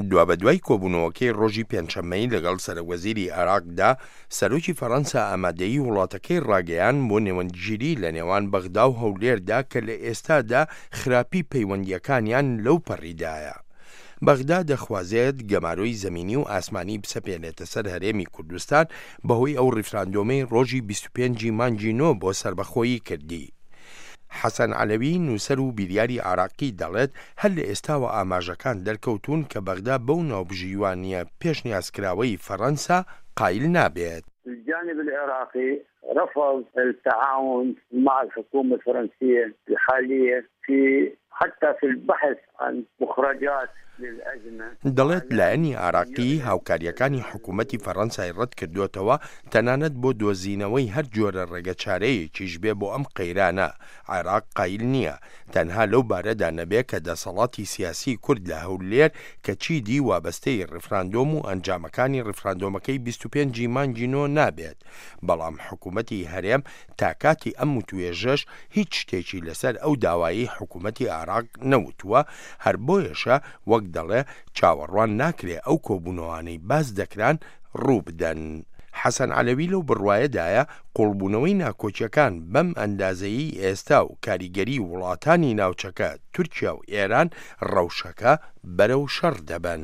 دوا بە دوای کۆبوونەوەکەی ڕۆژی پێنجشەممەی لەگەڵ سەرۆکوەزیری عێراقدا سەرۆکی فەڕەنسا ئامادەیی وڵاتەکەی ڕاگەیان بۆ نێوەندگیری لە نێوان بەغدا و هەولێردا کە لە ئێستادا خراپی پەیوەندیەکانیان لەو پەڕیدایە. بەغدا دەخوازێت گەماروی زەمینی و ئاسمانی بسەپێنێتە سەر هەرێمی کوردستان بەهۆی ئەو ڕیفراندۆمەی ڕۆژی 25 مانگی نۆ بۆ سربەخۆیی کردی. حەسەن عەلەوی نووسەر و بیریاری عێراقی دەڵێت هەر لە ئێستاوە ئاماژەکان دەرکەوتون کە بەغدا بەو ناوبژیوانیە پێشنیازکراوەی فەڕەنسا قایل نابێت. الجانب العراقي رفض التعاون مع الحكومة الفرنسية الحالية حتى في البحث عن مخرجات دەڵێت لایەنی عێراقی هاوکاریەکانی حکوومەتی فەڕەنسای ڕەت کردوێتەوە تەنانەت بۆ دۆزینەوەی هەر جۆرە ڕێگەچارەیەکیش بێ بۆ ئەم قەیرانە. عێراق قایل نییە تەنها لەو بارەدا نەبێ کە دەسەڵاتی سیاسی کورد لە هەولێر کە چیدی وابەستەی ڕیفراندۆم و ئەنجامەکانی ڕیفراندۆمەکەی 25 مانگی نۆ نابێت، بەڵام حکوومەتی هەرێم تا کاتی ئەم وتوێژەش هیچ شتێکی لەسەر ئەو داوایی حکوومەتی عێراق نەوتووە، هەر بۆیەشە وەک دەڵێ چاوەڕوان ناکرێ ئەو کۆبوونەوانەی باس دەکران ڕوو بدەن. حەسەن عەلەوی لەو بڕوایەدایە قوڵبوونەوەی ناکۆچیەکان بەم ئەندازەیی ئێستا و کاریگەری وڵاتانی ناوچەکە تورکیا و ئێران ڕەوشەکە بەرەو شەڕ دەبن.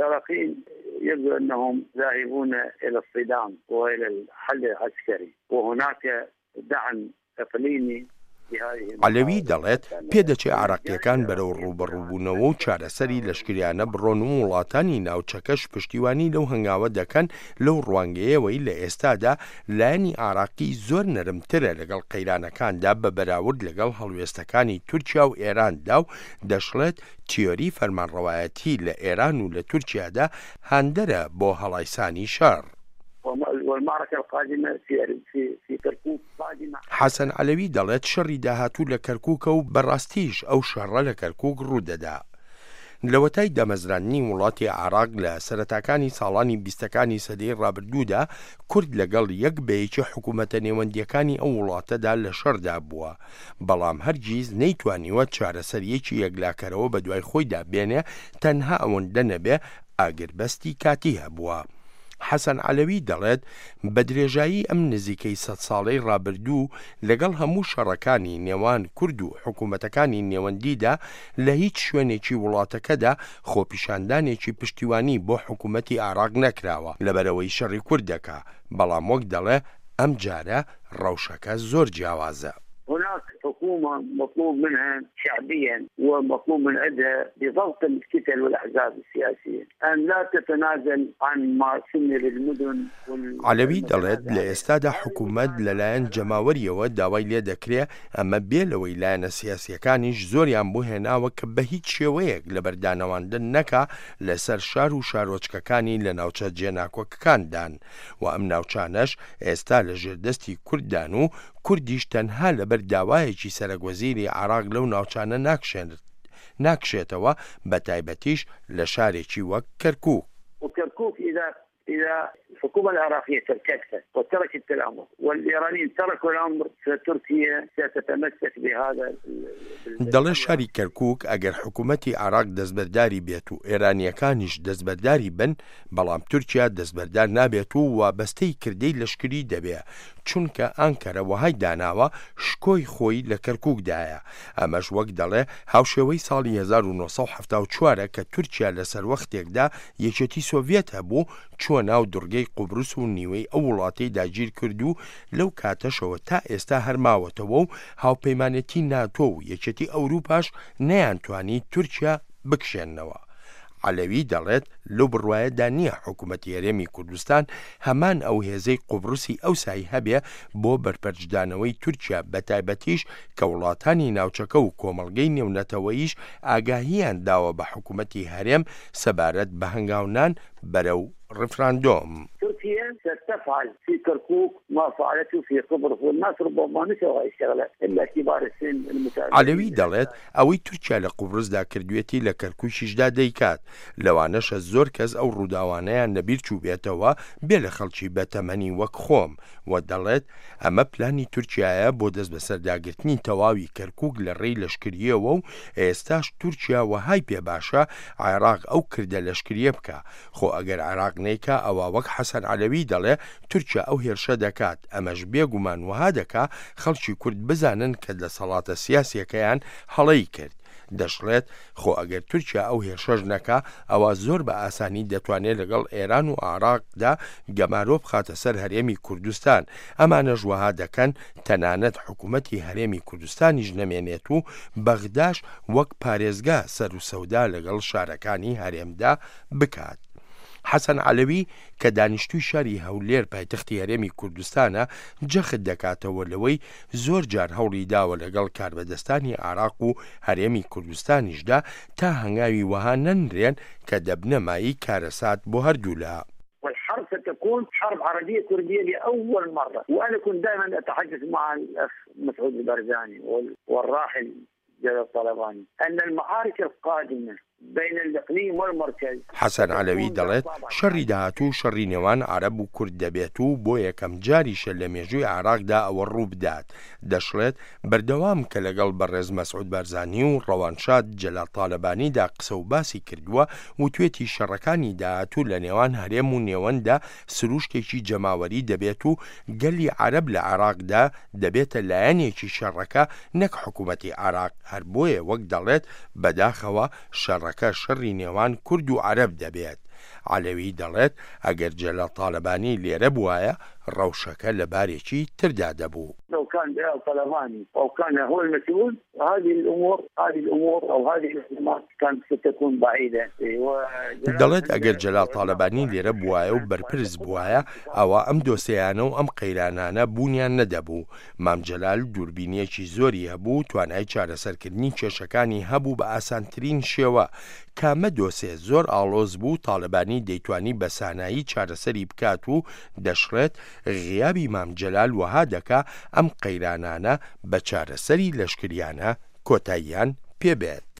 يبدو أنهم ذاهبون إلى الصدام وإلى الحل العسكري وهناك دعم إقليمي. عەلەوی دەڵێت پێدەچێت عێراقیەکان بەرەو ڕوبەڕووبوونەوە و چارەسەری لەشکریانە بڕۆن و وڵاتانی ناوچەکەش پشتیوانی لەو هەنگاوە دەکەن لەو ڕوانگەیەوەی لە ئێستادا لایەنی عێراقی زۆر نەرمترە لەگەڵ قەیرانەکاندا بە بەراورد لەگەڵ هەڵوێستەکانی تورکیا و ئێراندا و دەشڵێت تیۆری فەرمانڕەوایەتی لە ئێران و لە تورکیادا هاندەرە بۆ هەڵایسانی شەڕ. والمعركة القادمة في كركوك قادمة. حەسەن عەلەوی دەڵێت شەڕی داهاتوو لە کەرکووکە و بەڕاستیش ئەو شەڕە لە کەرکووک ڕوودەدا. لەوەتای دامەزرانی وڵاتی عێراق لە سەرەتاکانی ساڵانی 20ەکانی سەدەی ڕابردوودا کورد لەگەڵ یەک بەیەکی حکوومەتە نێوەندیەکانی ئەو وڵاتەدا لە شەڕدا بووە، بەڵام هەرگیز نەیتوانیوە چارەسەریەکی یەکلاکەرەوە بە دوای خۆیدا بێنێ، تەنها ئەوەندە نەبێ ئاگربەستی کاتی هەبووە. حەسەن عەلەوی دەڵێت بە درێژایی ئەم نزیکەی 100 ساڵەی ڕابردوو لەگەڵ هەموو شەڕەکانی نێوان کورد و حکوومەتەکانی نێوەندیدا لە هیچ شوێنێکی وڵاتەکەدا خۆپیشاندانێکی پشتیوانی بۆ حکوومەتی عێراق نەکراوە لەبەرەوەی شەڕی کوردەکە، بەڵام وەک دەڵێ ئەم جارە ڕەوشەکە زۆر جیاوازە. هناك حكومة مطلوب منها شعبيا ومطلوب من عندها بضغط الكتل والأحزاب السياسية أن لا تتنازل عن ما سمي للمدن. عەلەوی دەڵێت لە ئێستادا حکوومەت لەلایەن جەماوەریەوە داوای لێ دەکرێت ئەمە بێ لەوەی لایەنە سیاسیەکانیش زۆریان بۆ هێناوە کە بە هیچ شێوەیەک لە بەردانەواندن نەکا لەسەر شار و شارۆچکەکانی لە ناوچە جێناکۆکەکاندان و ئەم ناوچانەش ئێستا لە ژێردەستی کورددان و کوردیش تەنها لەبەر داوایەکی سەرۆکوەزیری عێراق لەو ناوچانە ناکشێتەوە، بە تایبەتیش لە شارێکی وەک کەرکووک. وكركوك إذا الحكومة العراقية تركتها وتركت الأمر والإيرانيين تركوا الأمر فتركيا ستتمسك بهذا. دەڵێ شاری کەرکووک ئەگەر حکوومەتی عێراق دەستبەرداری بێت و ئێرانیەکانیش دەستبەرداری بن، بەڵام تورکیا دەستبەردار نابێت و وابەستەی کردەی لەشکری دەبێ، چونکە ئەنکەرە وەهای داناوە شکۆی خۆی لە کەرکووکدایە. ئەمەش وەک دەڵێ هاوشێوەی ساڵی 1974 کە تورکیا لەسەر وەختێکدا یەکێتی سۆڤێت هەبوو چووە ناو دورگەی قوبروس و نیوەی ئەو وڵاتەی داگیر کرد و لەو کاتەشەوە تا ئێستا هەرماوەتەوە و هاوپەیمانەتی ناتۆ و یەکێتی ئەوروپاش نەیانتوانی تورکیا بکشێنەوە. عەلەوی دەڵێت لەو بڕوایەدا نییە حکوومەتی هەرێمی کوردستان هەمان ئەو هێزەی قوبروسی ئەوسایی هەبێ بۆ بەرپەرچدانەوەی تورکیا، بە تایبەتیش کە وڵاتانی ناوچەکە و کۆمەڵگەی نێونەتەوەیش ئاگاهیان داوە بە حکوومەتی هەرێم سەبارەت بە هەنگاونان بەرەو ريفراندوم. تركيا ستفعل في كركوك ما فعلته في قبرص، والناس ربما نسوا هاي الشغله الا كبار السن المتابعين. علەوی دەڵێت ئەوەی تورکیا لە قوبرسدا کردوێتی لە کەرکووکیشدا دەیکات، لەوانەشە زۆر کەس ئەو ڕووداوانەیان لەبیر چوو بێتەوە بێ لە خەڵکی بەتەمەنی وەک خۆم، و دەڵێت ئەمە پلانی تورکیایە بۆ دەست بەسەرداگرتنی تەواوی کەرکووک لە ڕێی لەشکریەوە، و ئێستاش تورکیا وەهای پێ باشە عێراق ئەو کردە لەشکریە بکە. خۆ ئەگەر عێراق نەیکا ئەوە وەک حەسەن عەلەوی دەڵێ تورکیا ئەو هێرشە دەکات. ئەمەش بێگومان وها دەکا خەڵکی کورد بزانن کە دەسەڵاتە سیاسیەکەیان هەڵەی کرد. دەشڵێت خۆ ئەگەر تورکیا ئەو هێرشەش نەکا ئەوە زۆر بە ئاسانی دەتوانێت لەگەڵ ئێران و عێراقدا گەمارۆ بخاتە سەر هەرێمی کوردستان. ئەمانەش وەها دەکەن تەنانەت حکوومەتی هەرێمی کوردستانیش نەمێنێت و بەغداش وەک پارێزگا سەر و سەودا لەگەڵ شارەکانی هەرێمدا بکات. حەسەن عەلەوی کە دانیشتووی شاری هەولێر پایتەختی هەرێمی کوردستانە جەخت دەکاتەوە لەوەی زۆر جار هەوڵی داوە لەگەڵ کاربەدەستانی عێراق و هەرێمی کوردستانیشدا تا هەنگاوی وەها نەنرێن کە دەبنە مایی کارەسات بۆ هەردوولا. والحرب ستكون حرب عربية كردية لأول مرة، وأنا كنت دائما أتحدث مع الأخ مسعود البرزاني والراحل جلال طلباني أن المعارك القادمة بين الإقليم والمركز. حەسەن عەلەوی دەڵێت شەڕی داهاتوو شەڕی نێوان عەرەب و کورد دەبێت و بۆ یەکەم جاریشە لە مێژووی عێراقدا ئەوە ڕوو بدات. دەشڵێت بەردەوام کە لەگەڵ بەڕێز مەسعود بەرزانی و ڕەوانشاد جەلال طالبانیدا قسە و باسی کردووە و توێتی شەڕەکانی داهاتوو لە نێوان هەرێم و نێوەندا سروشتێکی جەماوەری دەبێت و گەلی عەرەب لە عێراقدا دەبێتە لایەنێکی شەڕەکە نەک حکوومەتی عێراق. هەر بۆیە وەک دەڵێت بەداخەوە شەڕەکە شەڕی نێوان کورد و عەرەب دەبێت. عەلەوی دەڵێت ئەگەر جەلال طالبانی لێرە بووایە ڕەوشەکە لە بارێکی تردا دەبوو. لو كان جلال طلباني أو كان هو المسؤول هذه الأمور أو هذه الأزمات كانت ستكون بعيدة. دەڵێت ئەگەر جەلال طالبانی لێرە بووایە و بەرپرس بووایە ئەوە ئەم دۆسەیانە و ئەم قەیرانانە بوونیان نەدەبوو. مام جەلال دووربینیەکی زۆری هەبوو، توانای چارەسەرکردنی کێشەکانی هەبوو بە ئاسانترین شێوە. کامە دۆسێ زۆر ئاڵۆز بوو، طالبانی دەیتوانی بە سانایی چارەسەری بکات و دەشڕێت غیابی مام جەلال وەها دەکا ئەم قەیرانانە بە چارەسەری لەشکریانە کۆتاییان پێبێت.